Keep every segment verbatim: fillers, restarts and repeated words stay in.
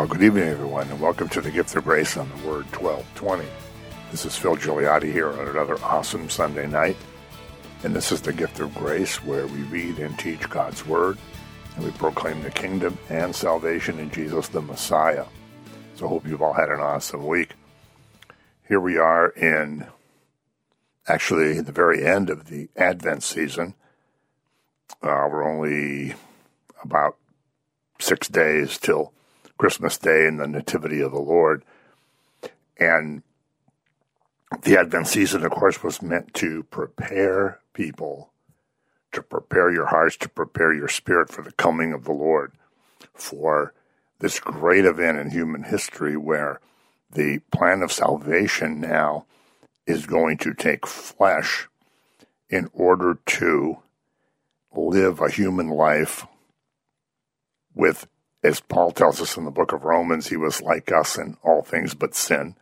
Well, good evening, everyone, and welcome to the Gift of Grace on the Word twelve twenty. This is Phil Gigliotti here on another awesome Sunday night, and this is the Gift of Grace, where we read and teach God's Word, and we proclaim the kingdom and salvation in Jesus the Messiah. So I hope you've all had an awesome week. Here we are in, actually, the very end of the Advent season. Uh, we're only about six days till Christmas Day and the Nativity of the Lord. And the Advent season, of course, was meant to prepare people, to prepare your hearts, to prepare your spirit for the coming of the Lord, for this great event in human history where the plan of salvation now is going to take flesh in order to live a human life with, as Paul tells us in the book of Romans, he was like us in all things but sin.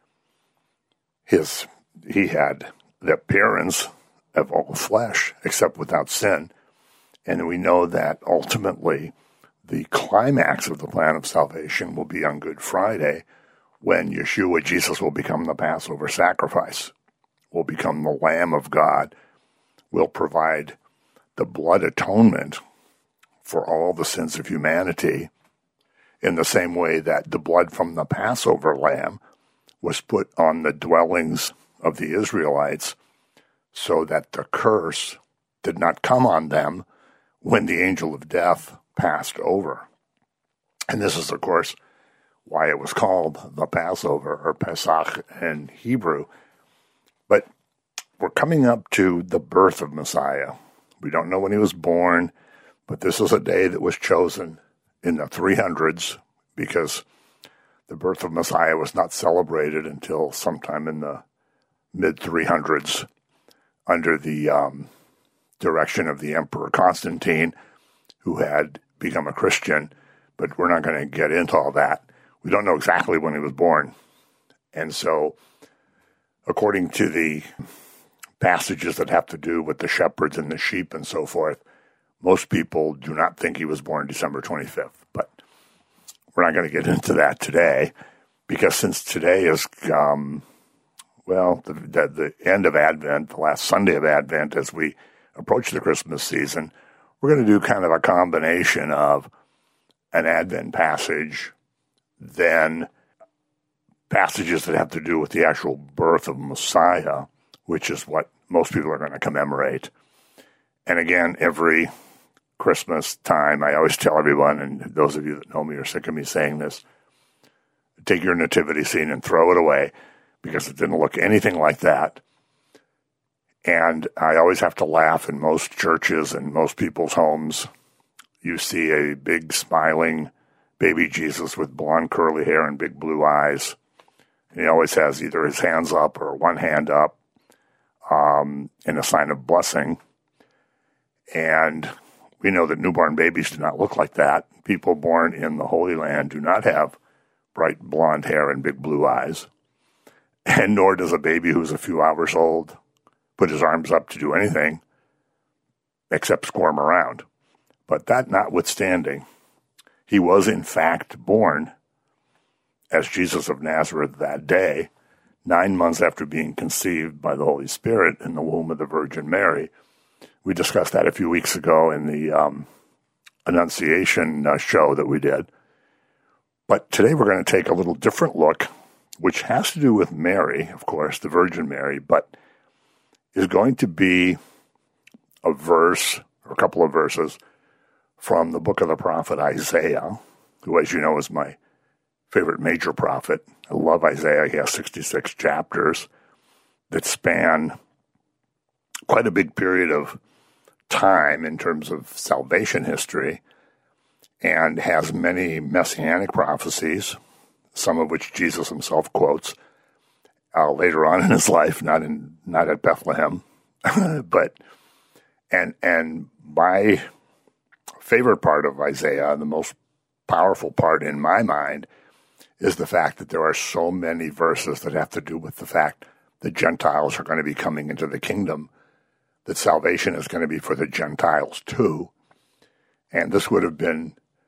His, he had the appearance of all flesh, except without sin. And we know that ultimately the climax of the plan of salvation will be on Good Friday, when Yeshua, Jesus, will become the Passover sacrifice, will become the Lamb of God, will provide the blood atonement for all the sins of humanity, in the same way that the blood from the Passover lamb was put on the dwellings of the Israelites so that the curse did not come on them when the angel of death passed over. And this is, of course, why it was called the Passover, or Pesach in Hebrew. But we're coming up to the birth of Messiah. We don't know when he was born, but this is a day that was chosen in the three hundreds, because the birth of Messiah was not celebrated until sometime in the mid three hundreds under the um, direction of the Emperor Constantine, who had become a Christian, but we're not going to get into all that. We don't know exactly when he was born. And so, according to the passages that have to do with the shepherds and the sheep and so forth, most people do not think he was born December twenty-fifth, but we're not going to get into that today, because since today is, um, well, the, the, the end of Advent, the last Sunday of Advent, as we approach the Christmas season, we're going to do kind of a combination of an Advent passage, then passages that have to do with the actual birth of Messiah, which is what most people are going to commemorate. And again, every Christmas time, I always tell everyone, and those of you that know me are sick of me saying this, take your nativity scene and throw it away, because it didn't look anything like that. And I always have to laugh. In most churches and most people's homes, you see a big smiling baby Jesus with blonde curly hair and big blue eyes. And he always has either his hands up or one hand up um, in a sign of blessing. And we know that newborn babies do not look like that. People born in the Holy Land do not have bright blonde hair and big blue eyes. And nor does a baby who's a few hours old put his arms up to do anything except squirm around. But that notwithstanding, he was in fact born as Jesus of Nazareth that day, nine months after being conceived by the Holy Spirit in the womb of the Virgin Mary. We discussed that a few weeks ago in the um, Annunciation uh, show that we did. But today we're going to take a little different look, which has to do with Mary, of course, the Virgin Mary, but is going to be a verse, or a couple of verses, from the book of the prophet Isaiah, who, as you know, is my favorite major prophet. I love Isaiah. He has sixty-six chapters that span quite a big period of time in terms of salvation history, and has many messianic prophecies, some of which Jesus himself quotes uh, later on in his life, not in not at Bethlehem, but and and my favorite part of Isaiah, the most powerful part in my mind, is the fact that there are so many verses that have to do with the fact that Gentiles are going to be coming into the kingdom, that salvation is going to be for the Gentiles too. And this would have been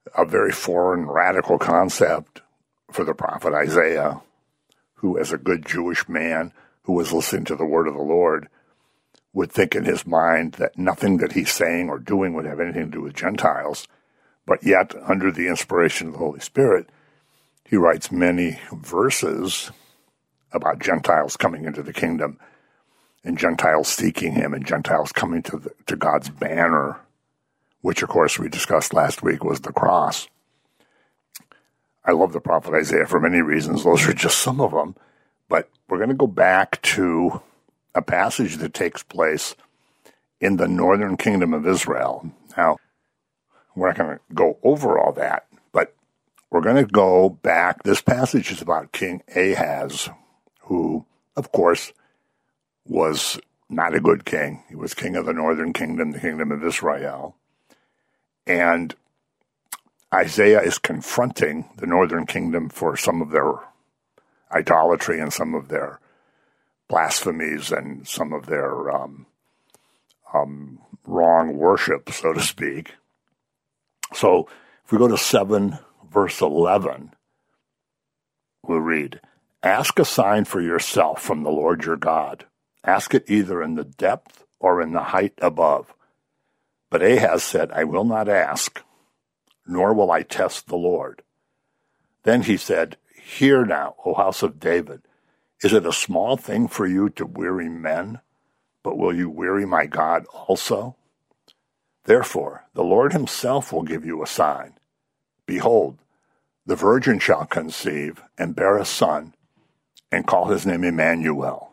a very foreign, radical concept for the prophet Isaiah, who, as a good Jewish man who was listening to the word of the Lord, would think in his mind that nothing that he's saying or doing would have anything to do with Gentiles. But yet, under the inspiration of the Holy Spirit, he writes many verses about Gentiles coming into the kingdom and Gentiles seeking him and Gentiles coming to the, to God's banner, which, of course, we discussed last week was the cross. I love the prophet Isaiah for many reasons. Those are just some of them. But we're going to go back to a passage that takes place in the northern kingdom of Israel. Now, we're not going to go over all that, but we're going to go back. This passage is about King Ahaz, who, of course, was not a good king. He was king of the northern kingdom, the kingdom of Israel. And Isaiah is confronting the northern kingdom for some of their idolatry and some of their blasphemies and some of their um, um, wrong worship, so to speak. So if we go to seven, verse eleven, we'll read, "Ask a sign for yourself from the Lord your God. Ask it either in the depth or in the height above." But Ahaz said, "I will not ask, nor will I test the Lord." Then he said, "Hear now, O house of David, is it a small thing for you to weary men, but will you weary my God also? Therefore, the Lord himself will give you a sign. Behold, the virgin shall conceive and bear a son, and call his name Emmanuel."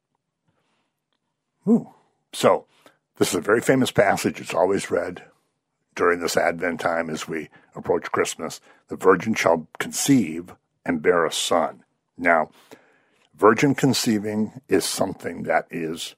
Ooh. So, this is a very famous passage. It's always read during this Advent time as we approach Christmas. The virgin shall conceive and bear a son. Now, virgin conceiving is something that is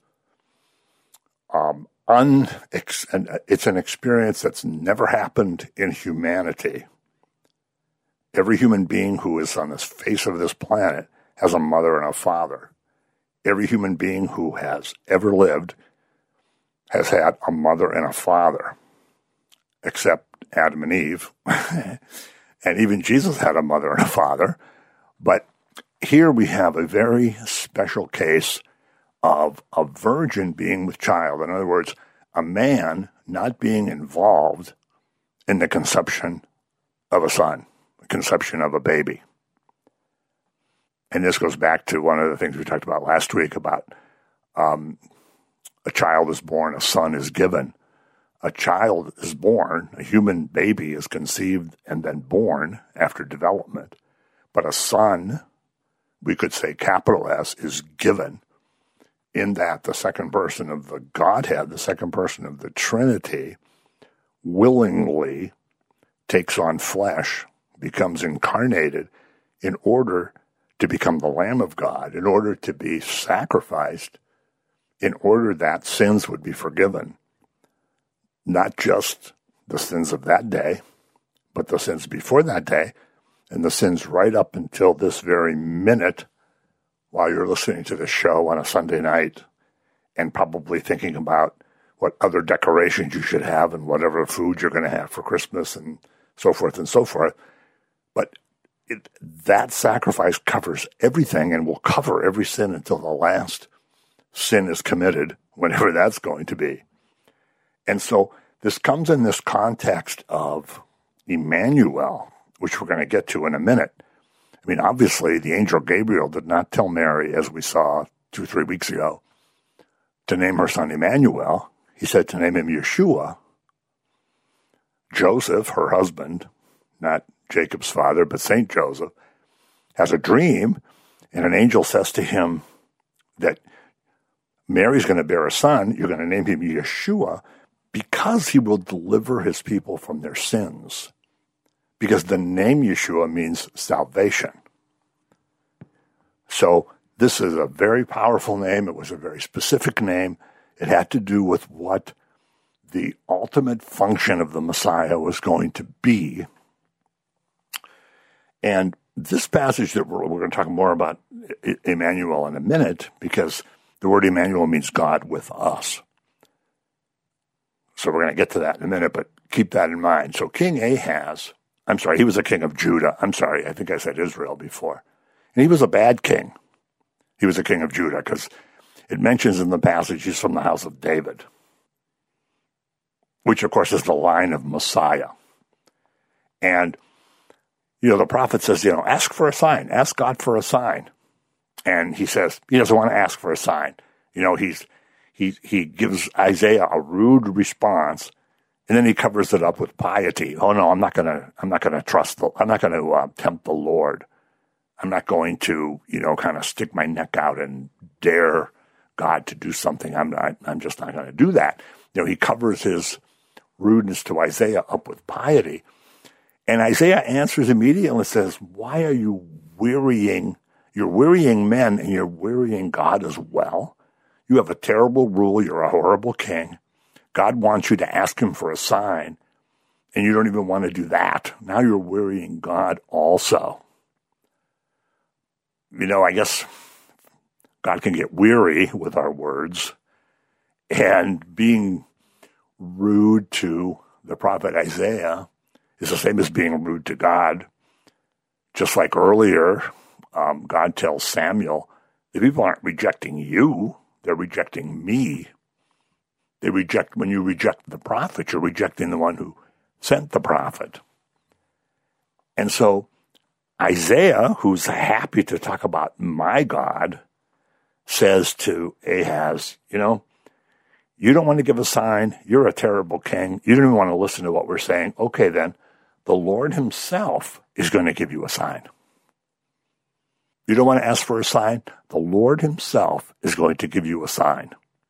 um, un. It's an experience that's never happened in humanity. Every human being who is on the face of this planet has a mother and a father. Every human being who has ever lived has had a mother and a father, except Adam and Eve. And even Jesus had a mother and a father. But here we have a very special case of a virgin being with child. In other words, a man not being involved in the conception of a son, the conception of a baby. And this goes back to one of the things we talked about last week about um, a child is born, a son is given. A child is born, a human baby is conceived and then born after development. But a son, we could say capital S, is given in that the second person of the Godhead, the second person of the Trinity, willingly takes on flesh, becomes incarnated in order to become the Lamb of God, in order to be sacrificed, in order that sins would be forgiven. Not just the sins of that day, but the sins before that day, and the sins right up until this very minute while you're listening to the show on a Sunday night and probably thinking about what other decorations you should have and whatever food you're going to have for Christmas and so forth and so forth. But it, that sacrifice covers everything and will cover every sin until the last sin is committed, whenever that's going to be. And so this comes in this context of Emmanuel, which we're going to get to in a minute. I mean, obviously, the angel Gabriel did not tell Mary, as we saw two or three weeks ago, to name her son Emmanuel. He said to name him Yeshua. Joseph, her husband, not Jacob's father, but Saint Joseph, has a dream, and an angel says to him that Mary's going to bear a son. You're going to name him Yeshua because he will deliver his people from their sins. Because the name Yeshua means salvation. So this is a very powerful name. It was a very specific name. It had to do with what the ultimate function of the Messiah was going to be. And this passage that we're, we're going to talk more about Emmanuel in a minute, because the word Emmanuel means God with us. So we're going to get to that in a minute, but keep that in mind. So King Ahaz I'm sorry, he was a king of Judah. I'm sorry, I think I said Israel before. And he was a bad king. He was a king of Judah because it mentions in the passage he's from the house of David, which, of course, is the line of Messiah. And, you know, the prophet says, you know, ask for a sign. Ask God for a sign. And he says he doesn't want to ask for a sign. You know, he's he he gives Isaiah a rude response, and then he covers it up with piety. Oh no, I'm not gonna I'm not gonna trust the I'm not gonna uh, tempt the Lord. I'm not going to, you know, kind of stick my neck out and dare God to do something. I'm not, I'm just not going to do that. You know, he covers his rudeness to Isaiah up with piety. And Isaiah answers immediately and says, why are you wearying? You're wearying men and you're wearying God as well. You have a terrible rule. You're a horrible king. God wants you to ask him for a sign, and you don't even want to do that. Now you're wearying God also. You know, I guess God can get weary with our words, and being rude to the prophet Isaiah is the same as being rude to God. Just like earlier, um, God tells Samuel, the people aren't rejecting you, they're rejecting me. They reject, when you reject the prophet, you're rejecting the one who sent the prophet. And so Isaiah, who's happy to talk about my God, says to Ahaz, you know, you don't want to give a sign. You're a terrible king. You don't even want to listen to what we're saying. Okay, then, the Lord himself is going to give you a sign. You don't want to ask for a sign? The Lord himself is going to give you a sign.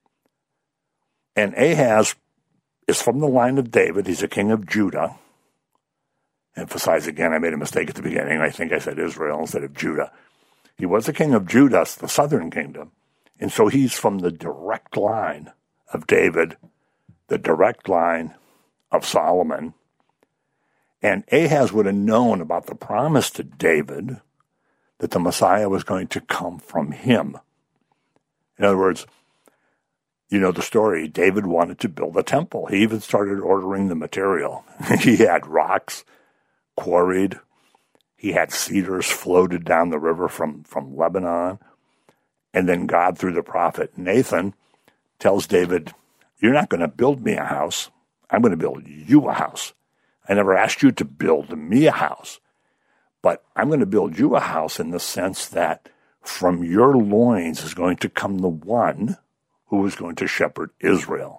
And Ahaz is from the line of David. He's a king of Judah. Emphasize again, I made a mistake at the beginning. I think I said Israel instead of Judah. He was a king of Judah, the southern kingdom. And so he's from the direct line of David, the direct line of Solomon. And Ahaz would have known about the promise to David that the Messiah was going to come from him. In other words, you know the story. David wanted to build a temple. He even started ordering the material. He had rocks quarried. He had cedars floated down the river from, from Lebanon. And then God, through the prophet Nathan, tells David, you're not going to build me a house. I'm going to build you a house. I never asked you to build me a house. But I'm going to build you a house in the sense that from your loins is going to come the one who is going to shepherd Israel.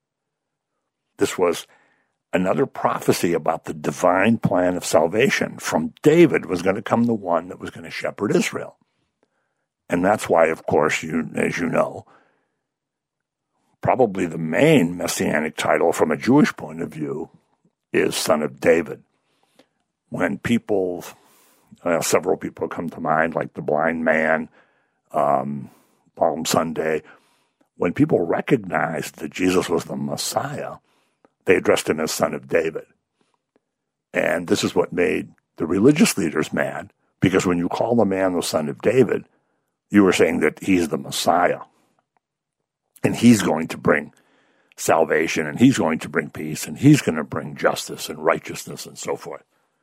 This was another prophecy about the divine plan of salvation. From David was going to come the one that was going to shepherd Israel. And that's why, of course, you, as you know, probably the main messianic title from a Jewish point of view is Son of David. When people, uh, several people come to mind, like the blind man, um, Palm Sunday, when people recognized that Jesus was the Messiah, they addressed him as Son of David. And this is what made the religious leaders mad, because when you call the man the Son of David, you were saying that he's the Messiah. And he's going to bring salvation, and he's going to bring peace, and he's going to bring justice and righteousness and so forth.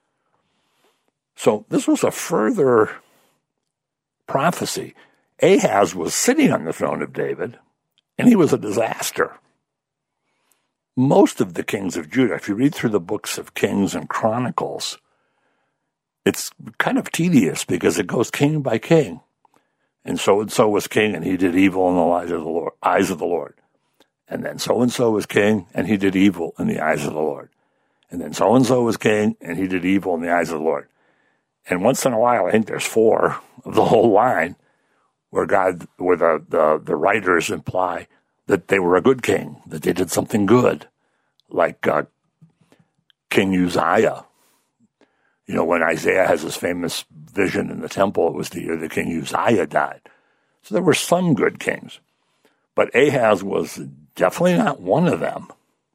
So this was a further prophecy. Ahaz was sitting on the throne of David, and he was a disaster. Most of the kings of Judah, if you read through the books of Kings and Chronicles, it's kind of tedious because it goes king by king. And so-and-so was king, and he did evil in the eyes of the Lord. Eyes of the Lord. And then so-and-so was king, and he did evil in the eyes of the Lord. And then so-and-so was king, and he did evil in the eyes of the Lord. And once in a while, I think there's four of the whole line where God, where the, the, the writers imply that they were a good king, that they did something good, like uh, King Uzziah. You know, when Isaiah has his famous vision in the temple, it was the year that King Uzziah died. So there were some good kings. But Ahaz was definitely not one of them.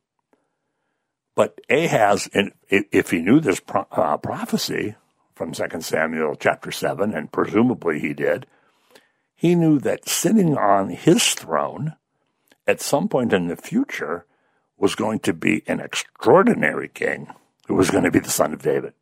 But Ahaz, if he knew this pro- uh, prophecy from Second Samuel chapter seven, and presumably he did, he knew that sitting on his throne at some point in the future was going to be an extraordinary king It was going to be the son of David.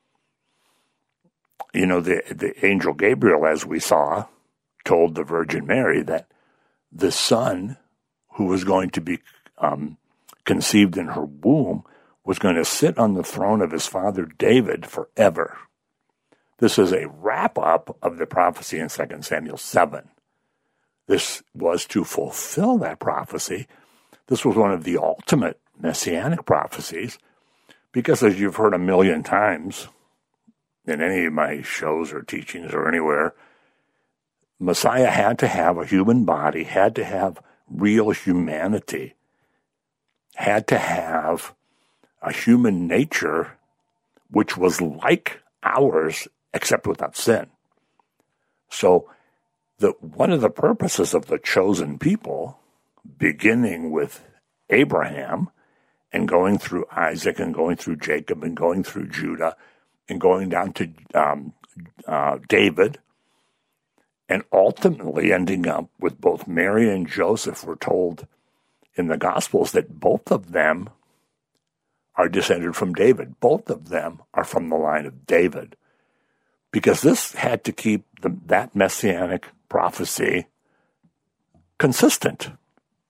You know, the, the angel Gabriel, as we saw, told the Virgin Mary that the son who was going to be um, conceived in her womb was going to sit on the throne of his father David forever. This is a wrap-up of the prophecy in Second Samuel seven. This was to fulfill that prophecy. This was one of the ultimate messianic prophecies, because as you've heard a million times in any of my shows or teachings or anywhere, Messiah had to have a human body, had to have real humanity, had to have a human nature which was like ours, except without sin. So the, one of the purposes of the chosen people, beginning with Abraham and going through Isaac and going through Jacob and going through Judah and going down to um, uh, David, and ultimately ending up with both Mary and Joseph, we're told in the Gospels that both of them are descended from David. Both of them are from the line of David, because this had to keep the, that messianic prophecy consistent.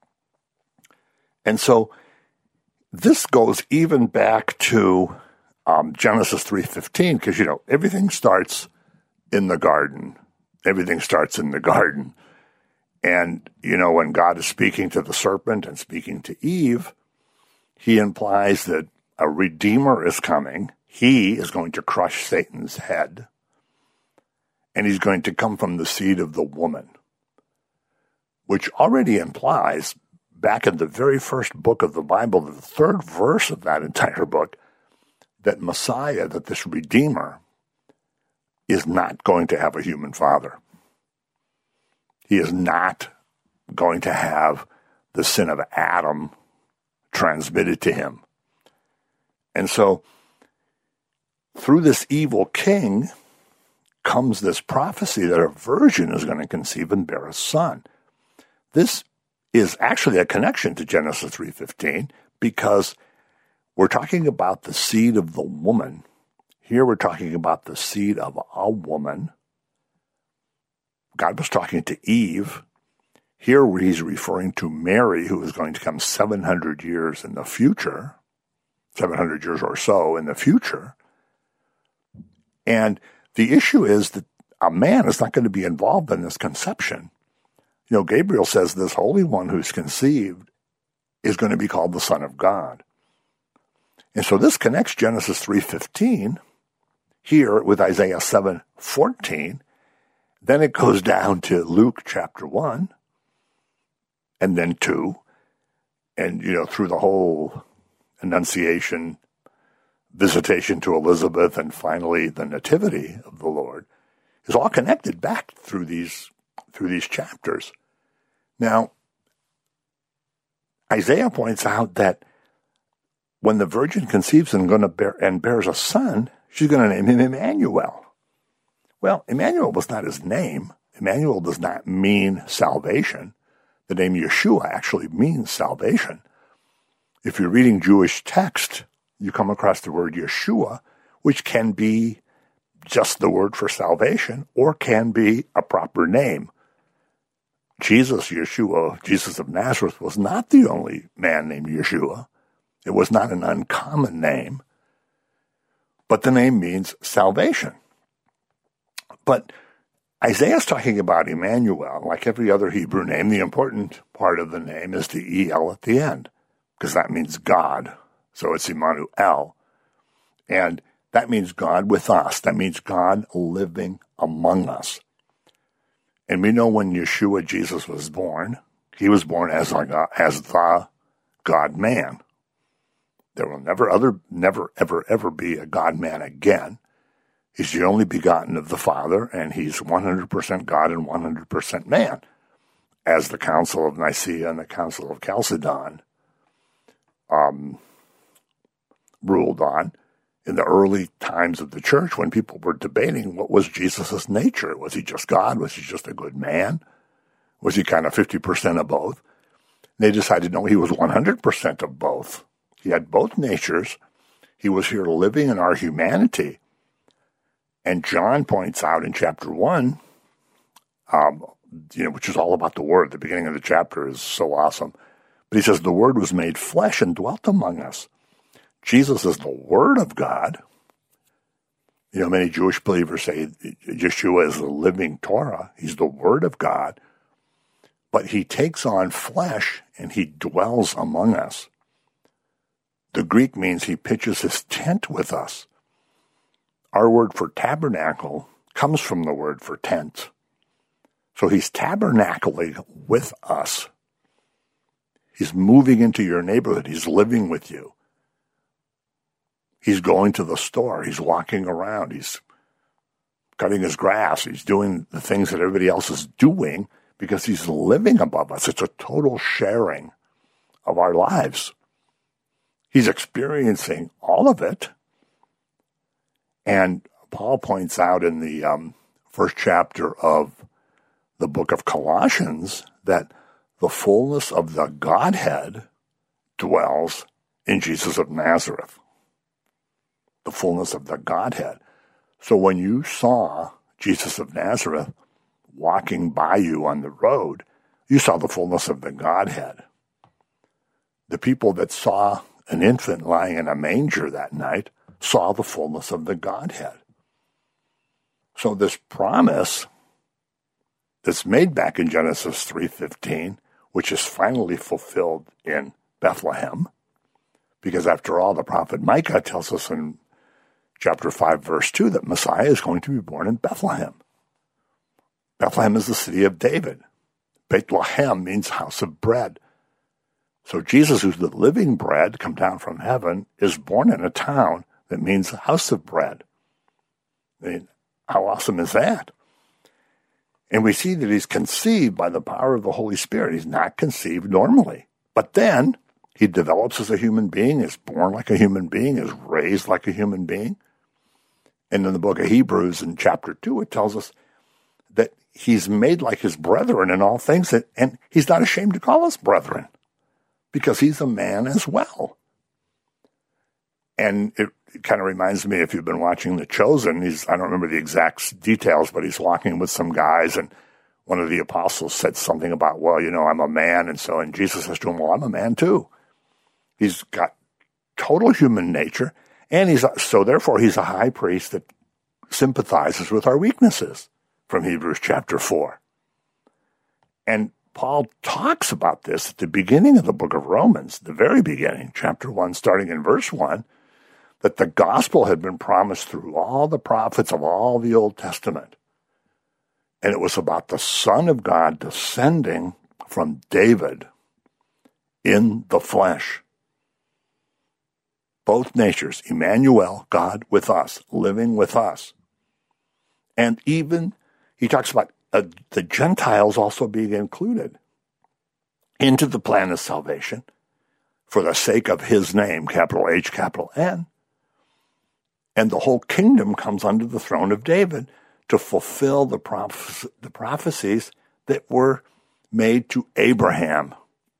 And so this goes even back to um, Genesis three fifteen, because, you know, everything starts in the garden. Everything starts in the garden. And, you know, when God is speaking to the serpent and speaking to Eve, he implies that a redeemer is coming. He is going to crush Satan's head. And he's going to come from the seed of the woman, which already implies, back in the very first book of the Bible, the third verse of that entire book, that Messiah, that this Redeemer, is not going to have a human father. He is not going to have the sin of Adam transmitted to him. And so, through this evil king comes this prophecy that a virgin is going to conceive and bear a son. This is actually a connection to Genesis three fifteen, because we're talking about the seed of the woman. Here we're talking about the seed of a woman. God was talking to Eve. Here he's referring to Mary, who is going to come seven hundred years in the future, seven hundred years or so in the future. And the issue is that a man is not going to be involved in this conception. You know, Gabriel says this Holy One who's conceived is going to be called the Son of God. And so this connects Genesis three fifteen here with Isaiah seven fourteen. Then it goes down to Luke chapter one, and then two, and, you know, through the whole Annunciation, visitation to Elizabeth, and finally the Nativity of the Lord, is all connected back through these through these chapters. Now, Isaiah points out that when the virgin conceives and going to bear and bears a son, she's going to name him Emmanuel. Well, Emmanuel was not his name. Emmanuel does not mean salvation. The name Yeshua actually means salvation. If you're reading Jewish text, you come across the word Yeshua, which can be just the word for salvation or can be a proper name. Jesus, Yeshua, Jesus of Nazareth, was not the only man named Yeshua. It was not an uncommon name, but the name means salvation. But Isaiah's talking about Emmanuel. Like every other Hebrew name, the important part of the name is the E L at the end, because that means God. So it's Emmanuel. And that means God with us. That means God living among us. And we know when Yeshua, Jesus, was born, he was born as, a God, as the God-man. There will never, other, never, ever, ever be a God-man again. He's the only begotten of the Father, and he's one hundred percent God and one hundred percent man, as the Council of Nicaea and the Council of Chalcedon um, ruled on in the early times of the church, when people were debating what was Jesus' nature. Was he just God? Was he just a good man? Was he kind of fifty percent of both? They decided, no, he was one hundred percent of both. He had both natures. He was here living in our humanity. And John points out in chapter one, um, you know, which is all about the Word. The beginning of the chapter is so awesome. But he says, the Word was made flesh and dwelt among us. Jesus is the Word of God. You know, many Jewish believers say Yeshua is the living Torah. He's the Word of God. But he takes on flesh and he dwells among us. The Greek means he pitches his tent with us. Our word for tabernacle comes from the word for tent. So he's tabernacling with us. He's moving into your neighborhood. He's living with you. He's going to the store. He's walking around. He's cutting his grass. He's doing the things that everybody else is doing because he's living above us. It's a total sharing of our lives. He's experiencing all of it. And Paul points out in the um, first chapter of the book of Colossians that the fullness of the Godhead dwells in Jesus of Nazareth. The fullness of the Godhead. So when you saw Jesus of Nazareth walking by you on the road, you saw the fullness of the Godhead. The people that saw an infant lying in a manger that night saw the fullness of the Godhead. So this promise that's made back in Genesis three fifteen, which is finally fulfilled in Bethlehem, because after all, the prophet Micah tells us in chapter five, verse two, that Messiah is going to be born in Bethlehem. Bethlehem is the city of David. Bethlehem means house of bread. So Jesus, who's the living bread, come down from heaven, is born in a town that means house of bread. I mean, how awesome is that? And we see that he's conceived by the power of the Holy Spirit. He's not conceived normally. But then he develops as a human being, is born like a human being, is raised like a human being. And in the book of Hebrews in chapter two, it tells us that he's made like his brethren in all things, and he's not ashamed to call us brethren because he's a man as well. And it, it kind of reminds me, if you've been watching The Chosen, he's, I don't remember the exact details, but he's walking with some guys, and one of the apostles said something about, well, you know, I'm a man, and so, and Jesus says to him, well, I'm a man too. He's got total human nature, and he's, so therefore he's a high priest that sympathizes with our weaknesses, from Hebrews chapter four. And Paul talks about this at the beginning of the book of Romans, the very beginning, chapter one, starting in verse one, that the gospel had been promised through all the prophets of all the Old Testament. And it was about the Son of God descending from David in the flesh. Both natures, Emmanuel, God with us, living with us. And even, he talks about uh, the Gentiles also being included into the plan of salvation for the sake of his name, capital H, capital N. And the whole kingdom comes under the throne of David to fulfill the, proph- the prophecies that were made to Abraham,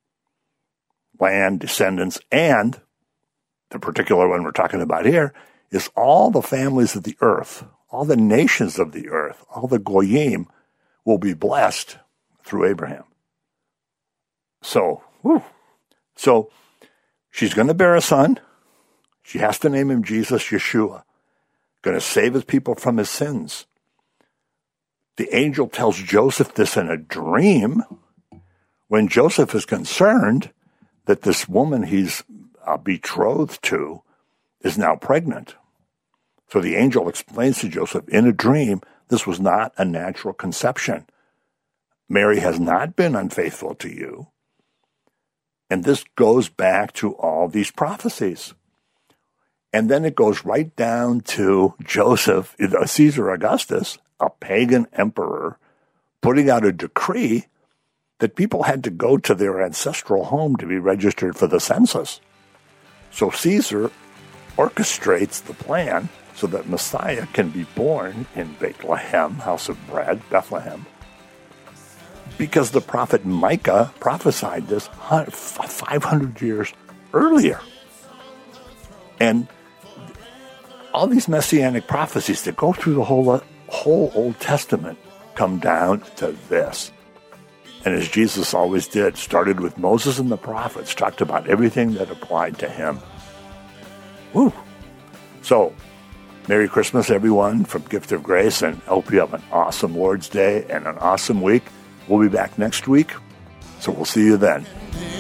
land, descendants, and the particular one we're talking about here is all the families of the earth, all the nations of the earth, all the goyim will be blessed through Abraham. So, whew. so she's going to bear a son. She has to name him Jesus, Yeshua, going to save his people from his sins. The angel tells Joseph this in a dream when Joseph is concerned that this woman he's uh, betrothed to is now pregnant. So the angel explains to Joseph in a dream, this was not a natural conception. Mary has not been unfaithful to you. And this goes back to all these prophecies. And then it goes right down to Joseph, Caesar Augustus, a pagan emperor, putting out a decree that people had to go to their ancestral home to be registered for the census. So Caesar orchestrates the plan so that Messiah can be born in Bethlehem, house of bread, Bethlehem, because the prophet Micah prophesied this five hundred years earlier. And all these messianic prophecies that go through the whole, whole Old Testament come down to this. And as Jesus always did, started with Moses and the prophets, talked about everything that applied to him. Woo! So, Merry Christmas, everyone, from Gift of Grace, and I hope you have an awesome Lord's Day and an awesome week. We'll be back next week, so we'll see you then.